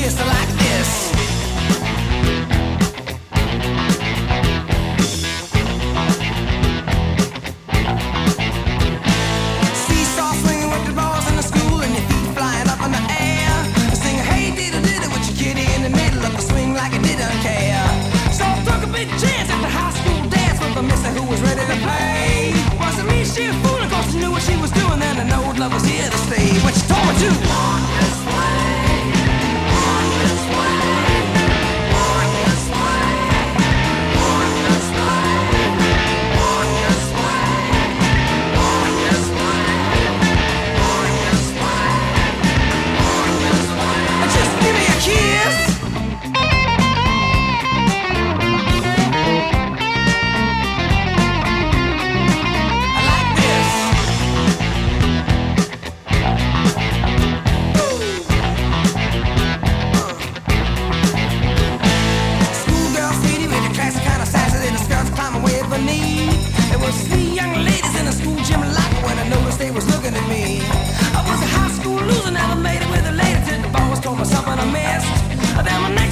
kiss like this. Seesaw swinging with the balls in the school and your feet flying up in the air. Sing hey diddle diddle with your kitty in the middle of the swing like it didn't care. So I took a big chance at the high school dance with a mister who was ready to play. Wasn't me, she a fool, of course she knew what she was doing. Then I know love was here to stay. When she told me to walk this way, walk this way, walk this way, walk this way, walk this way, walk this way, walk this way, walk this way. Just give me a kiss. There was 3 young ladies in a school gym locker when I noticed they was looking at me. I was a high school loser, never made it with a lady till the boss told me something I missed. Then my next